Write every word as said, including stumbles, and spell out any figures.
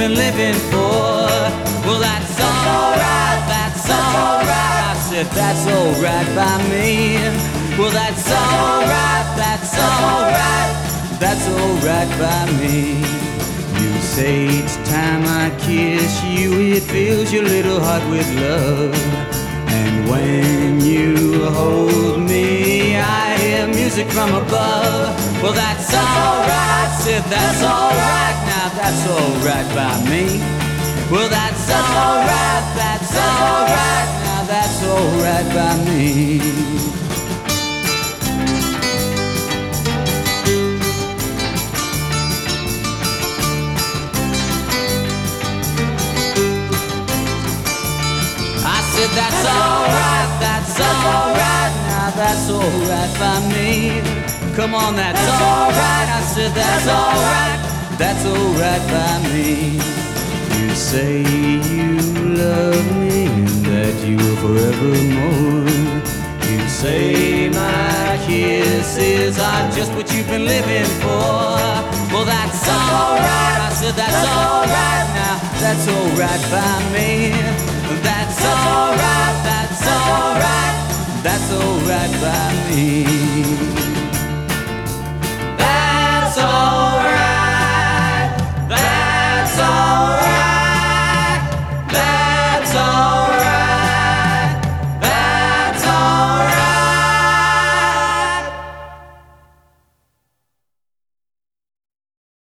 been living for. Well, that's alright, that's alright. I said that's alright by me. Well, that's alright, that's alright. That's alright by me. You say each time I kiss you, it fills your little heart with love. And when you hold me, I hear music from above. Well, that's alright, I said that's alright. Now that's alright by me. Well, that's alright, that's alright. Now that's alright by me. That's alright, that's alright, now that's alright by me. Come on, that's alright, I said that's alright, that's alright by me. You say you love me and that you will forevermore. You say my kisses are just what you've been living for. Well, that's alright, I said that's alright, now that's alright by me. That's alright, that's alright, that's alright by me.